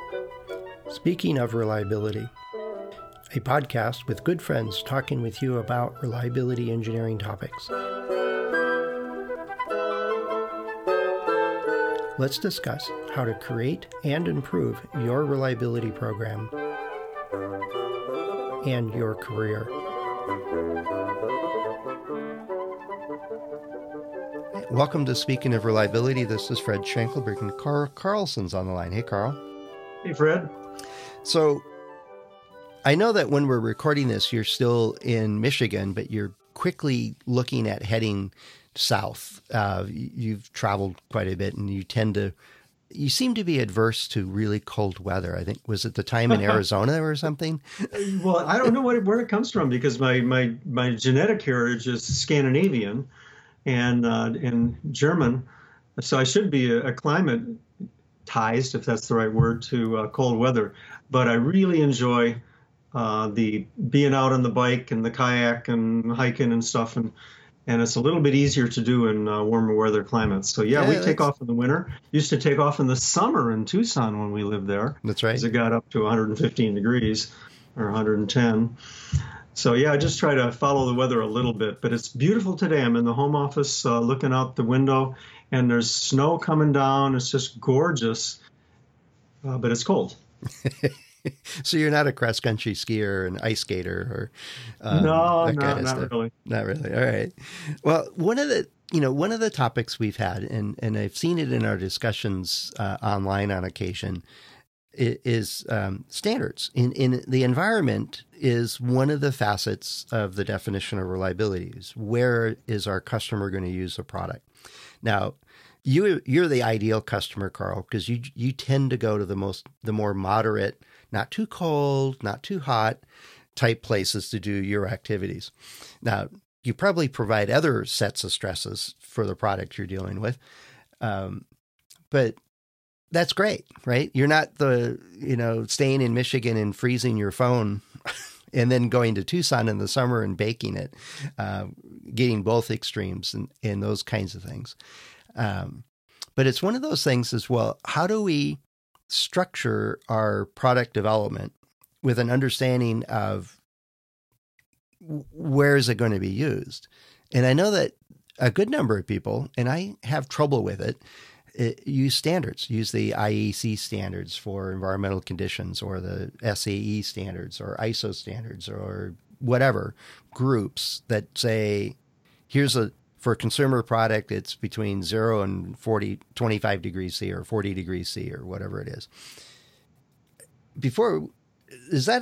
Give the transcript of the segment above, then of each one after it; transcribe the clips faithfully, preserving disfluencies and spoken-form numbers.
Speaking of reliability, a podcast with good friends talking with you about reliability engineering topics. Let's discuss how to create and improve your reliability program and your career. Welcome to Speaking of Reliability. This is Fred Schenkelberg, and Carl Carlson's on the line. Hey, Carl. Hey, Fred. So I know that when we're recording this, you're still in Michigan, but you're quickly looking at heading south. Uh, you've traveled quite a bit, and you tend to, you seem to be adverse to really cold weather. I think, was it the time in Arizona or something? Well, I don't know what, where it comes from, because my, my, my genetic heritage is Scandinavian and uh, and German. So I should be acclimatized, if that's the right word, to uh, cold weather. But I really enjoy uh, the being out on the bike and the kayak and hiking and stuff. And And it's a little bit easier to do in uh, warmer weather climates. So, yeah, yeah we that's... take off in the winter. Used to take off in the summer in Tucson when we lived there. That's right. Because it got up to one hundred fifteen degrees or one hundred ten. So, yeah, I just try to follow the weather a little bit. But it's beautiful today. I'm in the home office uh, looking out the window, and there's snow coming down. It's just gorgeous, uh, but it's cold. So you're not a cross-country skier, an ice skater, or um, no, that no, kind of not stuff. really. Not really. All right. Well, one of the you know one of the topics we've had, and and I've seen it in our discussions uh, online on occasion, is um, standards. In in the environment is one of the facets of the definition of reliability. Is where is our customer going to use a product? Now, you you're the ideal customer, Carl, because you you tend to go to the most the more moderate, not too cold, not too hot type places to do your activities. Now, you probably provide other sets of stresses for the product you're dealing with. Um, but that's great, right? You're not the, you know, staying in Michigan and freezing your phone and then going to Tucson in the summer and baking it, uh, getting both extremes and, and those kinds of things. Um, but it's one of those things as well. How do we structure our product development with an understanding of where is it going to be used? And I know that a good number of people, and I have trouble with it, it use standards, use the I E C standards for environmental conditions, or the S A E standards, or I S O standards, or whatever groups that say, here's a, for a consumer product, it's between zero and forty, twenty-five degrees C or forty degrees C or whatever it is. Before, is that,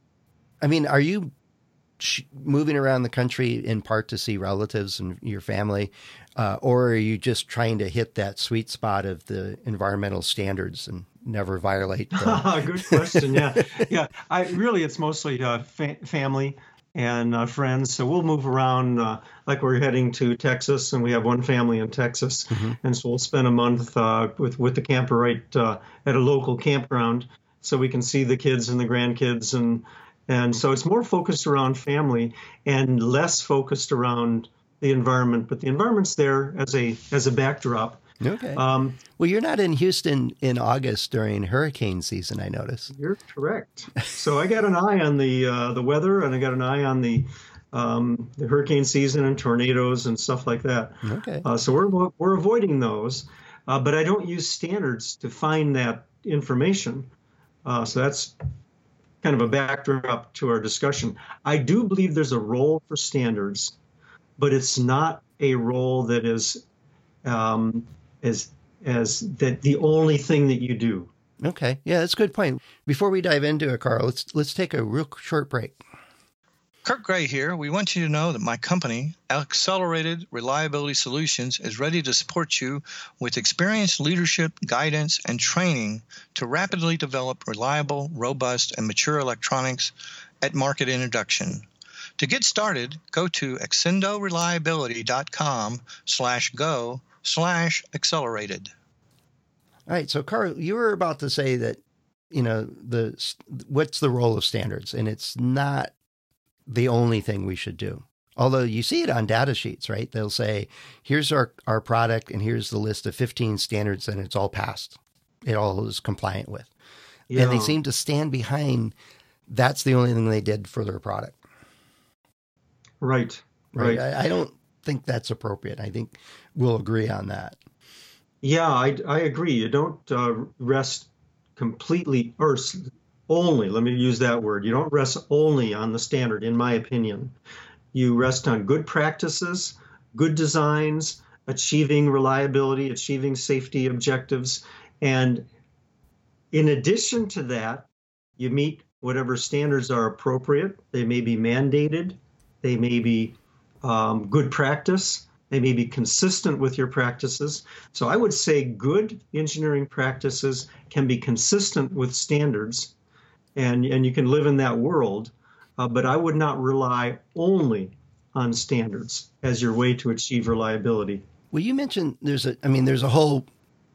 I mean, are you sh- moving around the country in part to see relatives and your family, uh, or are you just trying to hit that sweet spot of the environmental standards and never violate the... Good question. Yeah. Yeah. I really, it's mostly uh, fa- family and uh, friends. So we'll move around, uh, like we're heading to Texas, and we have one family in Texas. Mm-hmm. And so we'll spend a month uh, with, with the camper right uh, at a local campground, so we can see the kids and the grandkids. And, and so it's more focused around family and less focused around the environment, but the environment's there as a, as a backdrop. Okay. Um, well, you're not in Houston in August during hurricane season, I notice. You're correct. So I got an eye on the uh, the weather, and I got an eye on the um, the hurricane season and tornadoes and stuff like that. Okay. Uh, so we're we're avoiding those, uh, but I don't use standards to find that information. Uh, so that's kind of a backdrop to our discussion. I do believe there's a role for standards, but it's not a role that is um, as as that the only thing that you do. Okay. Yeah, that's a good point. Before we dive into it, Carl, let's let's take a real short break. Kurt Gray here. We want you to know that my company, Accelerated Reliability Solutions, is ready to support you with experienced leadership, guidance, and training to rapidly develop reliable, robust, and mature electronics at market introduction. To get started, go to accendoreliability.com slash go slash accelerated. All right. So, Carl, you were about to say that, you know, the what's the role of standards? And it's not the only thing we should do. Although you see it on data sheets, right? They'll say, here's our, our product, and here's the list of fifteen standards, and it's all passed. It all is compliant with. Yeah. And they seem to stand behind that's the only thing they did for their product. Right. Right. Right. I, I don't think that's appropriate. I think we'll agree on that. Yeah, I, I agree. You don't uh, rest completely or only, let me use that word. You don't rest only on the standard, in my opinion. You rest on good practices, good designs, achieving reliability, achieving safety objectives. And in addition to that, you meet whatever standards are appropriate. They may be mandated. They may be um, good practice. They may be consistent with your practices. So I would say good engineering practices can be consistent with standards, and, and you can live in that world. Uh, but I would not rely only on standards as your way to achieve reliability. Well, you mentioned there's a, I mean, there's a whole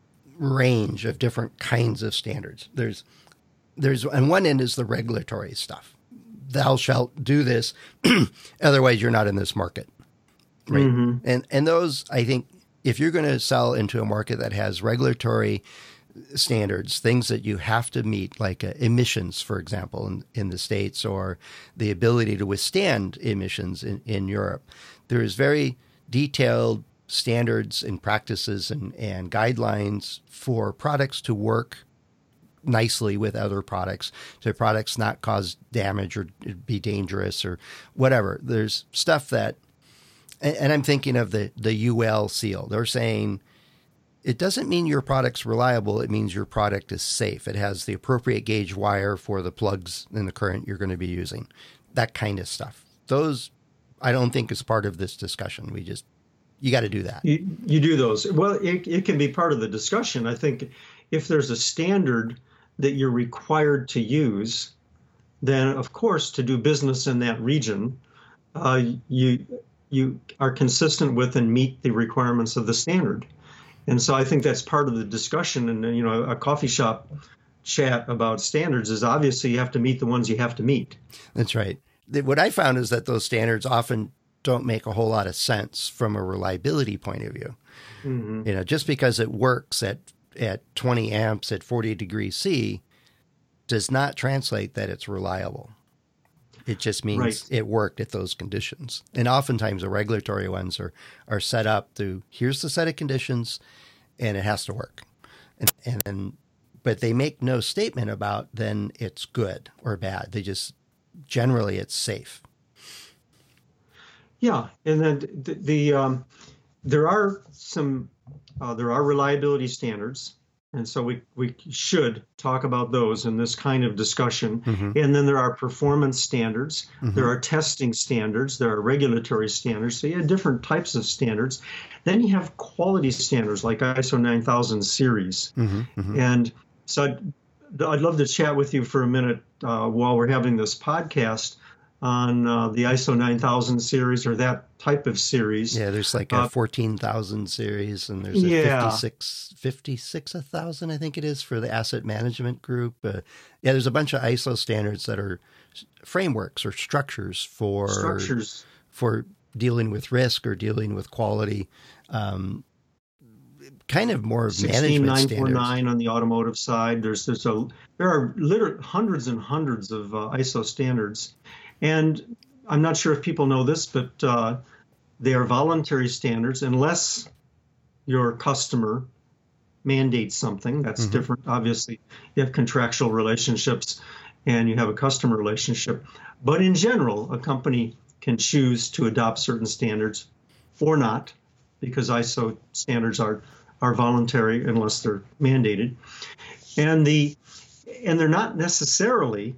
range of different kinds of standards. There's, there's, on one end is the regulatory stuff. Thou shalt do this, otherwise you're not in this market. Right. Mm-hmm. And, and those, I think, if you're going to sell into a market that has regulatory standards, things that you have to meet, like uh, emissions, for example, in, in the States, or the ability to withstand emissions in, in Europe, there is very detailed standards and practices and, and guidelines for products to work nicely with other products, so products not cause damage or be dangerous or whatever. There's stuff that, and, and I'm thinking of the, the U L seal. They're saying it doesn't mean your product's reliable. It means your product is safe. It has the appropriate gauge wire for the plugs in the current you're going to be using, that kind of stuff. Those, I don't think is part of this discussion. We just, you got to do that. You, you do those. Well, it, it can be part of the discussion. I think if there's a standard that you're required to use, then of course, to do business in that region, uh, you you are consistent with and meet the requirements of the standard. And so I think that's part of the discussion. And, you know, a coffee shop chat about standards is obviously you have to meet the ones you have to meet. That's right. What I found is that those standards often don't make a whole lot of sense from a reliability point of view. Mm-hmm. You know, just because it works at at twenty amps at forty degrees C does not translate that it's reliable. It just means right. It worked at those conditions. And oftentimes the regulatory ones are, are set up to, here's the set of conditions and it has to work. And, and, and but they make no statement about then it's good or bad. They just, generally it's safe. Yeah. And then the, the um, there are some, uh, there are reliability standards. And so we, we should talk about those in this kind of discussion. Mm-hmm. And then there are performance standards. Mm-hmm. There are testing standards. There are regulatory standards. So you have different types of standards. Then you have quality standards like I S O nine thousand series. Mm-hmm. Mm-hmm. And so I'd, I'd love to chat with you for a minute uh, while we're having this podcast on uh, the I S O nine thousand series or that type of series. Yeah, there's like a uh, fourteen thousand series and there's a yeah. fifty-six, fifty-six thousand, I think it is, for the asset management group. Uh, yeah, there's a bunch of I S O standards that are frameworks or structures for structures for dealing with risk or dealing with quality. Um, kind of more management standards. sixteen nine forty-nine on the automotive side. There's there's a there are literally hundreds and hundreds of uh, I S O standards. And I'm not sure if people know this, but uh, they are voluntary standards unless your customer mandates something. That's mm-hmm. different. Obviously, you have contractual relationships and you have a customer relationship. But in general, a company can choose to adopt certain standards or not, because I S O standards are, are voluntary unless they're mandated. And the and they're not necessarily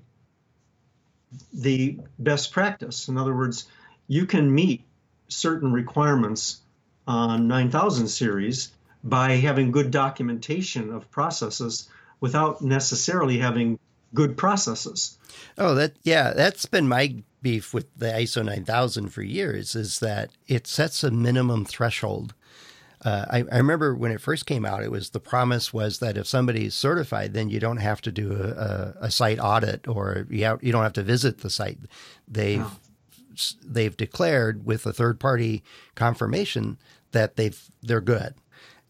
the best practice. In other words, you can meet certain requirements on nine thousand series by having good documentation of processes without necessarily having good processes. Oh, that yeah, that's been my beef with the I S O nine thousand for years, is that it sets a minimum threshold. Uh, I, I remember when it first came out, it was the promise was that if somebody's certified, then you don't have to do a, a, a site audit, or you, have, you don't have to visit the site. They've oh. they've declared with a third party confirmation that they've they're good,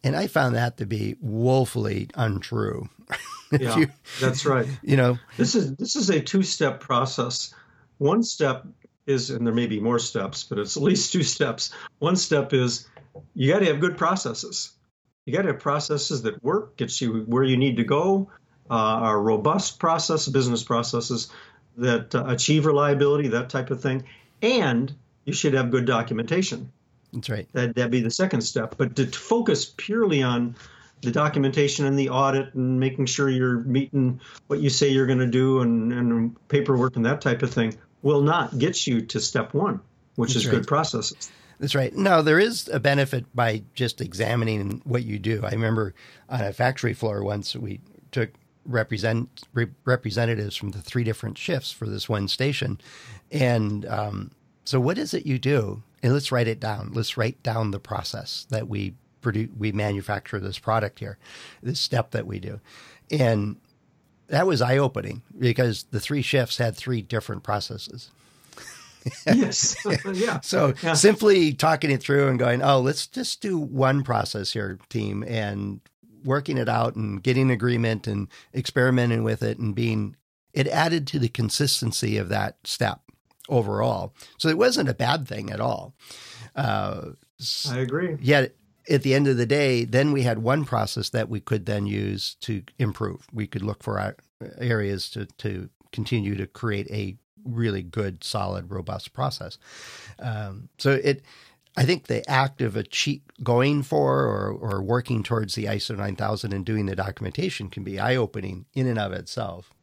And I found that to be woefully untrue. Yeah, you, that's right. You know, this is this is a two-step process. One step is, and there may be more steps, but it's at least two steps. One step is you got to have good processes. You got to have processes that work, get you where you need to go, uh, are robust process, business processes that uh, achieve reliability, that type of thing. And you should have good documentation. That's right. That, that'd be the second step. But to focus purely on the documentation and the audit and making sure you're meeting what you say you're going to do and, and paperwork and that type of thing will not get you to step one, which That's is right. good processes. That's right. No, there is a benefit by just examining what you do. I remember on a factory floor once we took represent re- representatives from the three different shifts for this one station. And um, so what is it you do? And let's write it down. Let's write down the process that we produce, we manufacture this product here, this step that we do. And that was eye-opening because the three shifts had three different processes. Yes. Yeah. So yeah. simply talking it through and going, oh, let's just do one process here, team, and working it out and getting agreement and experimenting with it and being, it added to the consistency of that step overall. So it wasn't a bad thing at all. Uh, I agree. Yet at the end of the day, then we had one process that we could then use to improve. We could look for our areas to, to continue to create a really good, solid, robust process. Um, so it, I think the act of achieve, going for or, or working towards the I S O nine thousand and doing the documentation can be eye-opening in and of itself.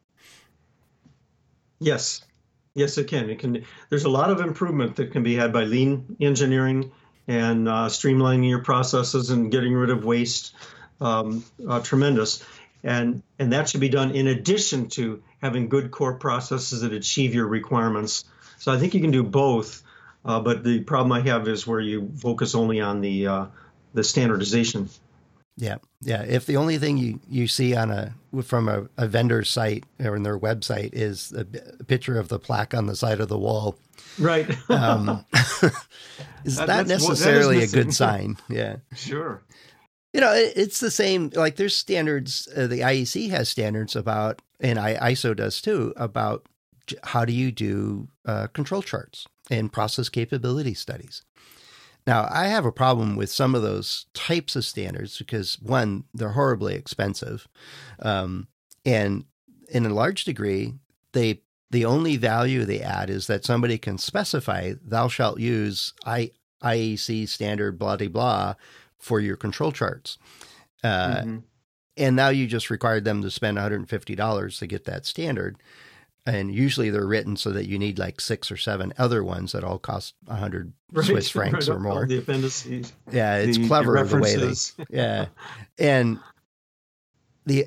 Yes. Yes, it can. It can. There's a lot of improvement that can be had by lean engineering and uh, streamlining your processes and getting rid of waste. Um, uh, tremendous. And, and that should be done in addition to having good core processes that achieve your requirements. So I think you can do both. Uh, but the problem I have is where you focus only on the uh, the standardization. Yeah, yeah. If the only thing you, you see on a from a, a vendor site or in their website is a, a picture of the plaque on the side of the wall, right? um, is that, not that's, necessarily that is a good sign. Yeah, sure. You know, it, it's the same. Like there's standards. Uh, the I E C has standards about, and I, I S O does too, about how do you do uh, control charts and process capability studies. Now, I have a problem with some of those types of standards because, one, they're horribly expensive. Um, and in a large degree, they the only value they add is that somebody can specify, thou shalt use I, IEC standard blah, blah, blah for your control charts. Uh, mm-hmm. And now you just required them to spend one hundred fifty dollars to get that standard. And usually they're written so that you need like six or seven other ones that all cost a hundred right, Swiss francs right, or more. The appendices. Yeah, it's the, clever the, the way they. Yeah, and the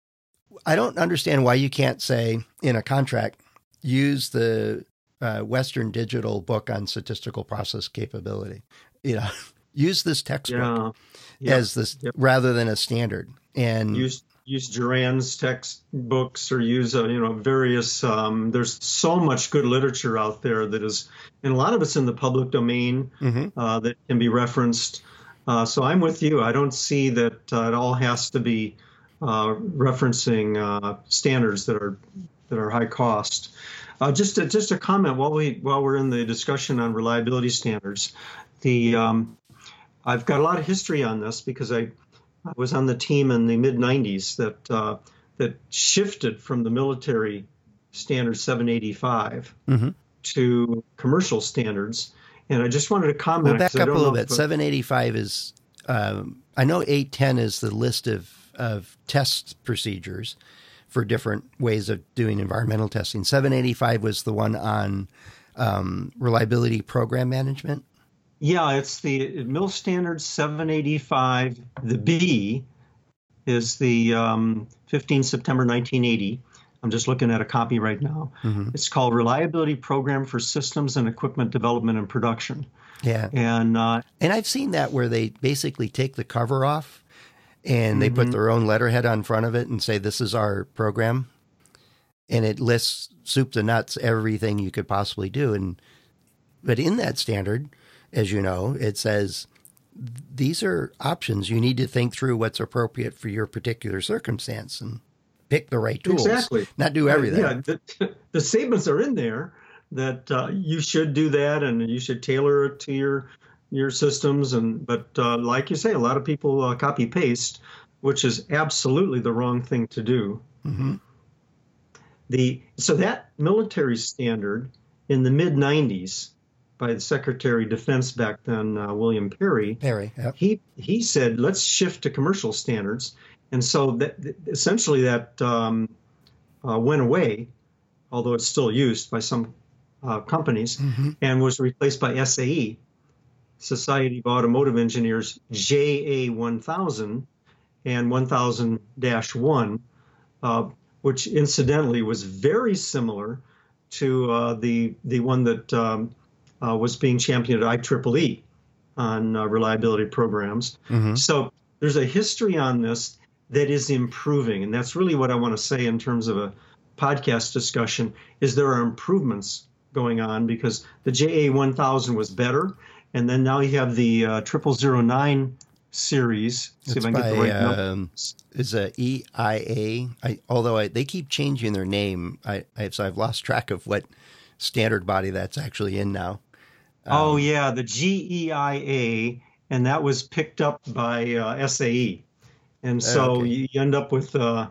I don't understand why you can't say in a contract use the uh, Western Digital book on statistical process capability. You know, use this textbook yeah. Yeah. as this yep. rather than a standard. And use use Duran's textbooks or use uh, you know various. Um, there's so much good literature out there that is, and a lot of it's in the public domain mm-hmm. uh, that can be referenced. Uh, so I'm with you. I don't see that uh, it all has to be uh, referencing uh, standards that are that are high cost. Uh, just a, just a comment while we while we're in the discussion on reliability standards. The um, I've got a lot of history on this because I. I was on the team in the mid nineties that uh, that shifted from the military standard seven eighty-five mm-hmm. to commercial standards, and I just wanted to comment. We'll back up a little bit. It, seven eighty-five is um, I know eight ten is the list of of test procedures for different ways of doing environmental testing. seven eighty-five was the one on um, reliability program management. Yeah, it's the M I L standard seven eighty-five. The B is the um, fifteenth September nineteen eighty. I'm just looking at a copy right now. Mm-hmm. It's called Reliability Program for Systems and Equipment Development and Production. Yeah. And uh, and I've seen that where they basically take the cover off and they mm-hmm. put their own letterhead on front of it and say, this is our program. And it lists soup to nuts, everything you could possibly do. And but in that standard, as you know, it says these are options. You need to think through what's appropriate for your particular circumstance and pick the right tools. Exactly. Not do everything. Uh, yeah, the, the statements are in there that uh, you should do that and you should tailor it to your your systems. And but uh, like you say, a lot of people uh, copy paste, which is absolutely the wrong thing to do. Mm-hmm. The so that military standard in the mid nineties by the Secretary of Defense back then, uh, William Perry. Perry, yep. He he said, let's shift to commercial standards, and so that essentially that um, uh, went away, although it's still used by some uh, companies, mm-hmm. and was replaced by S A E, Society of Automotive Engineers, J A one thousand and one thousand dash one, uh, which incidentally was very similar to uh, the the one that um, uh, was being championed at I triple E on uh, reliability programs. Mm-hmm. So there's a history on this that is improving, and that's really what I want to say in terms of a podcast discussion, is there are improvements going on because the J A one thousand was better, and then now you have the uh, triple zero nine series. See it's if I can by, get the right um, numbers. Is a E I A. I, although I, they keep changing their name, I, I so I've lost track of what standard body that's actually in now. Um, oh yeah, the G E I A, and that was picked up by uh, S A E, and so okay. you end up with uh,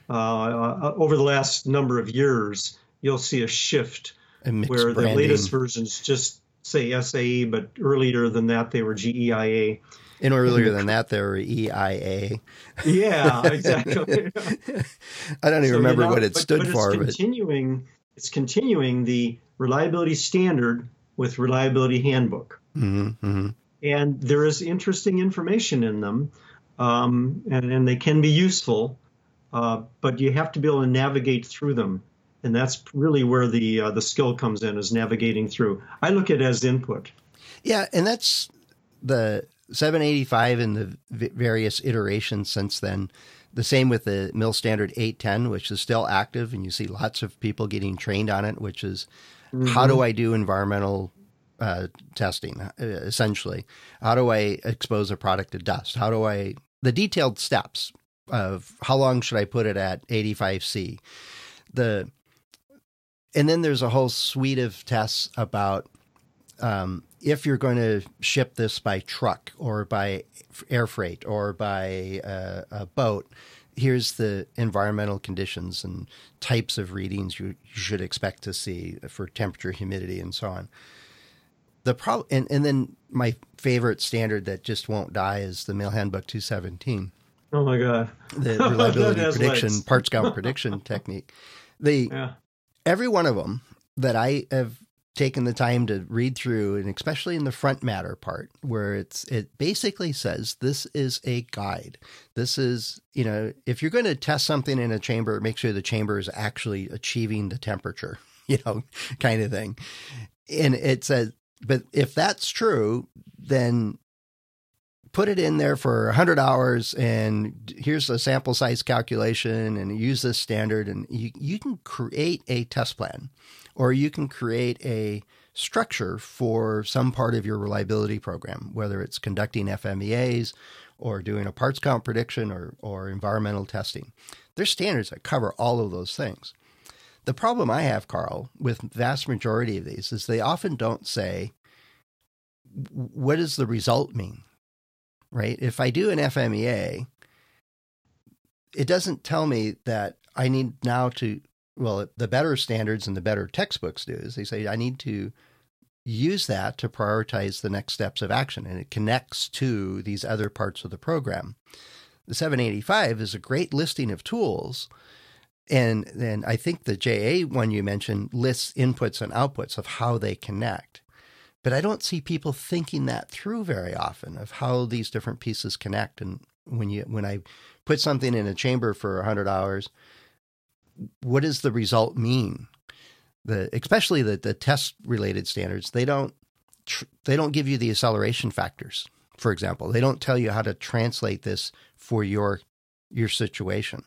uh, over the last number of years, you'll see a shift a mixed where branding. the latest versions just say S A E, but earlier than that they were G E I A. And earlier than that, there were E I A. Yeah, exactly. I don't even so, remember you know, what it but, stood but for. It's continuing, but... it's continuing the reliability standard with reliability handbook. Mm-hmm, mm-hmm. And there is interesting information in them, um, and, and they can be useful, uh, but you have to be able to navigate through them. And that's really where the uh, the skill comes in, is navigating through. I look at it as input. Yeah, and that's the seven eighty-five and the v- various iterations since then. The same with the Mil Standard eight ten, which is still active, and you see lots of people getting trained on it, which is mm-hmm. how do I do environmental uh, testing, uh, essentially? How do I expose a product to dust? How do I, the detailed steps of how long should I put it at eighty-five C? The, and then there's a whole suite of tests about um, if you're going to ship this by truck or by air freight or by uh, a boat, here's the environmental conditions and types of readings you, you should expect to see for temperature, humidity, and so on. The pro- and, and then my favorite standard that just won't die is the Mail Handbook two seventeen. Oh my God. The reliability prediction, legs. parts count prediction technique. The yeah. Every one of them that I have taken the time to read through, and especially in the front matter part, where it's it basically says this is a guide. This is, you know, if you're going to test something in a chamber, make sure the chamber is actually achieving the temperature, you know, kind of thing. And it says, but if that's true, then put it in there for one hundred hours, and here's a sample size calculation, and use this standard, and you, you can create a test plan, or you can create a structure for some part of your reliability program, whether it's conducting F M E As or doing a parts count prediction or, or environmental testing. There's standards that cover all of those things. The problem I have, Carl, with the vast majority of these is they often don't say, what does the result mean? Right? If I do an F M E A, it doesn't tell me that I need now to, well, the better standards and the better textbooks do is they say I need to use that to prioritize the next steps of action, and it connects to these other parts of the program. The seven eighty-five is a great listing of tools, and then I think the J A one you mentioned lists inputs and outputs of how they connect. But I don't see people thinking that through very often of how these different pieces connect. And when you when I put something in a chamber for one hundred hours, what does the result mean? The especially the, the test related standards, they don't tr- they don't give you the acceleration factors. For example, they don't tell you how to translate this for your your situation.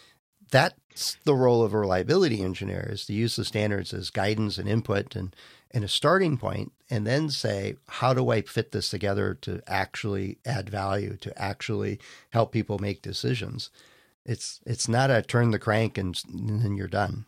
That's the role of a reliability engineer, is to use the standards as guidance and input, and and a starting point, and then say, how do I fit this together to actually add value, to actually help people make decisions? It's it's not a turn the crank and, and then you're done.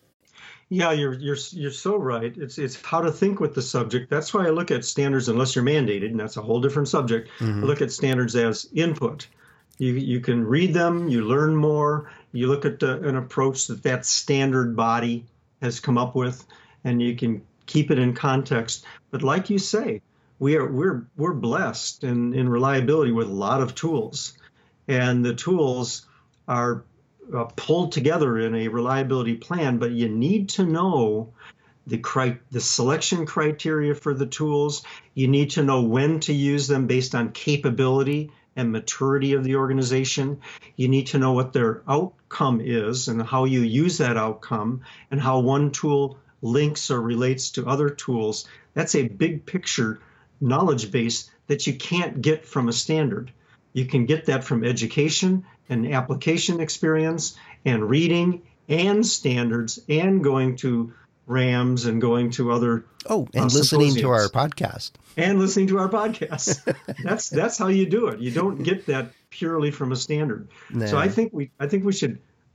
Yeah, you're you're you're so right. It's it's how to think with the subject. That's why I look at standards, unless you're mandated, and that's a whole different subject. Mm-hmm. I look at standards as input. You you can read them, you learn more. You look at the, an approach that that standard body has come up with, and you can keep it in context. But like you say, we are we're we're blessed in, in reliability with a lot of tools, and the tools are uh, pulled together in a reliability plan. But you need to know the cri- the selection criteria for the tools. You need to know when to use them based on capability and maturity of the organization. You need to know what their outcome is and how you use that outcome and how one tool links or relates to other tools. That's a big picture knowledge base that you can't get from a standard. You can get that from education and application experience and reading and standards and going to RAMs and going to other oh and uh, listening to our podcast and listening to our podcast. that's that's how you do it. You don't get that purely from a standard. Nah. So I think we I think we should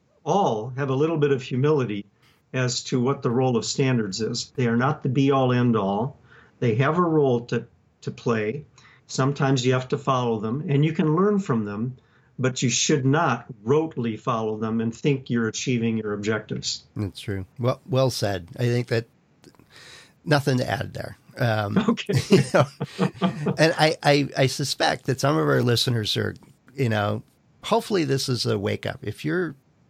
all have a little bit of humility as to what the role of standards is. They are not the be all end all. They have a role to to play. Sometimes you have to follow them and you can learn from them, but you should not rotely follow them and think you're achieving your objectives. That's true. Well, well said. I think that nothing to add there. Um, okay. You know, and I, I, I suspect that some of our listeners are, you know, hopefully this is a wake up. If you're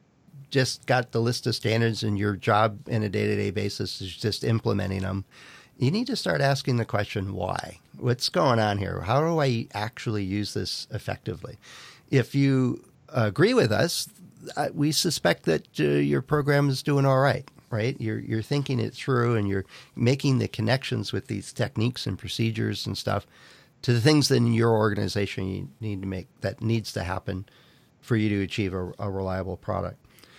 just got the list of standards and your job in a day-to-day basis is just implementing them, you need to start asking the question, why? What's going on here? How do I actually use this effectively? If you agree with us, we suspect that uh, your program is doing all right, right? You're you're thinking it through and you're making the connections with these techniques and procedures and stuff to the things that in your organization you need to make, that needs to happen for you to achieve a, a reliable product.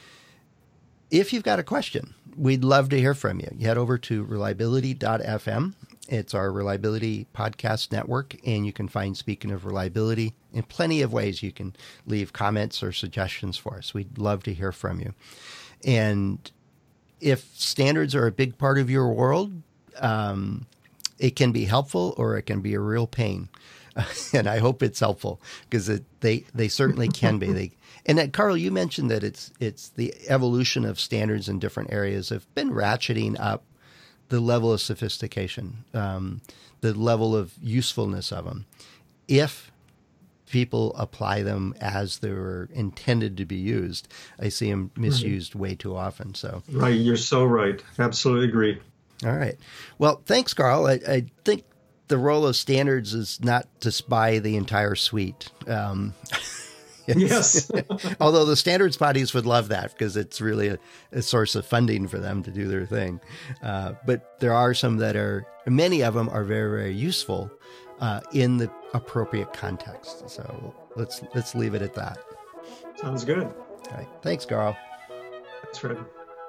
If you've got a question, we'd love to hear from you. You head over to reliability dot f m. It's our reliability podcast network, and you can find Speaking of Reliability in plenty of ways. You can leave comments or suggestions for us. We'd love to hear from you. And if standards are a big part of your world, um, it can be helpful or it can be a real pain. And I hope it's helpful because it, they they certainly can be. They and that, Carl, you mentioned that it's it's the evolution of standards in different areas have been ratcheting up the level of sophistication, um, the level of usefulness of them, if people apply them as they were intended to be used. I see them misused right. way too often. So right, you're so right. Absolutely agree. All right. Well, thanks, Carl. I, I think the role of standards is not to spy the entire suite. Um, yes. Although the standards bodies would love that because it's really a, a source of funding for them to do their thing. Uh, but there are some that are, many of them are very, very useful uh, in the appropriate context. So let's let's leave it at that. Sounds good. All right. Thanks, Carl. That's right.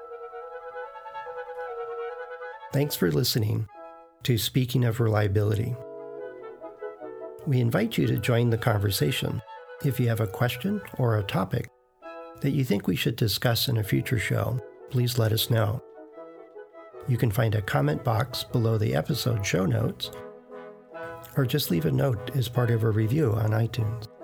Thanks for listening to Speaking of Reliability. We invite you to join the conversation. If you have a question or a topic that you think we should discuss in a future show, please let us know. You can find a comment box below the episode show notes, or just leave a note as part of a review on iTunes.